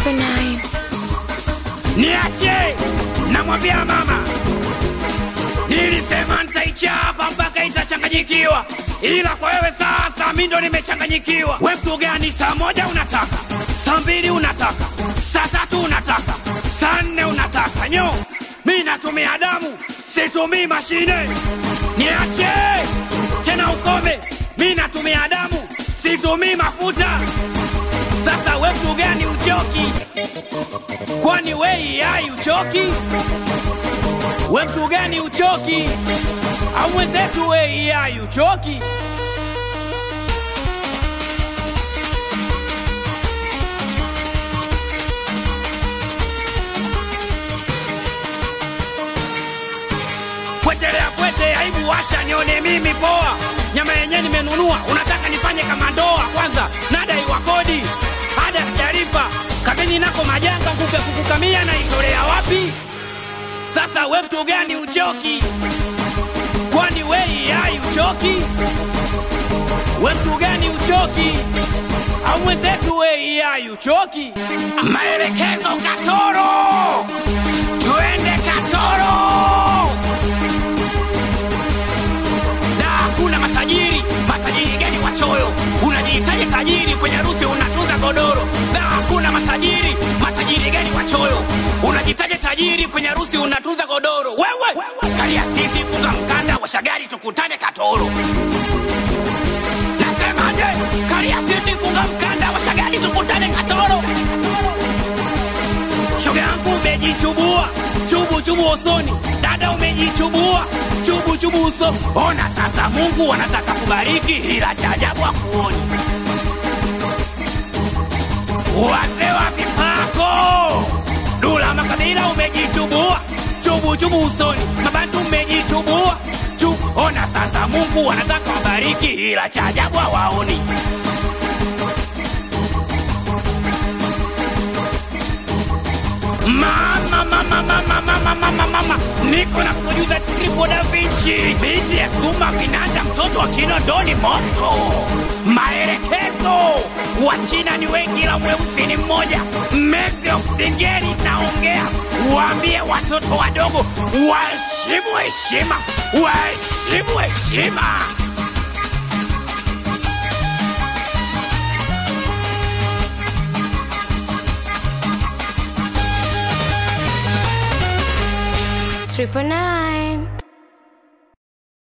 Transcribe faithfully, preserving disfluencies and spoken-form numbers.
Triple nine. Niache, namwambia mama, nilisema nitaichapa mpaka itachanganyikiwa, ila kwa wewe sasa mimi ndo nimechanganyikiwa. Wewe mtu gani? Saa moja unataka, saa mbili unataka, saa tatu unataka, saa nne unataka. Nyo, mimi natumia damu, situmii mashine. Niache, tena ukome, mimi natumia damu, situmii mafuta. Sasa wewe mtu gani uchoki? Kwani wewe hai uchoki? Wewe mtu gani uchoki? Au mwenzetu wewe hai uchoki? Kwetelea kwete, aibu acha nione mimi poa. Nyama yenyewe nimenunua, unataka nifanye kama ndoa? Kwanza nadai wa kodi, ada sijalipa, kabeni nako majanga, kuke kukukamia na itolea wapi? Sasa wewe mtu gani uchoki? Kwani wewe hai uchoki? Wewe mtu gani uchoki? Au mwenzetu wewe hai uchoki? Maelekezo Katoro, tuende Katoro. Kuna matajiri, matajiri gani wachoyo? Unajihitaji tajiri kwenye harusi unatunza godoro. Na kuna matajiri, matajiri gani wachoyo? Unajihitaji tajiri kwenye harusi unatunza godoro. Wewe, kalia siti, funga mkanda, washa gari tukutane Katoro. Nasemaje? Kalia siti, funga mkanda, washa gari tukutane Katoro. Shoga yangu umejichubua, chubu chubu usoni. Dada umejichubua, chubu chubu uso. Ona sasa Mungu anataka kubariki, ila cha ajabu hakuoni. Wazee wa vipako, Dula Makabila umejichubua, chubu chubu usoni. Mabantu umejichubua, chubu. Ona sasa Mungu anataka kubariki, ila cha ajabu hawaoni. Mama, mama, mama, mama, mama, mama. Niko na producer Triple Da Vinci, binti ya Suma Vinanda, mtoto wa Kinondoni Moscow. Maelekezo, Wachina ni wengi ila mweusi ni mmoja. Mezi Singeli naongea, waambie watoto wadogo waheshimu heshima, waheshimu heshima. Triple nine.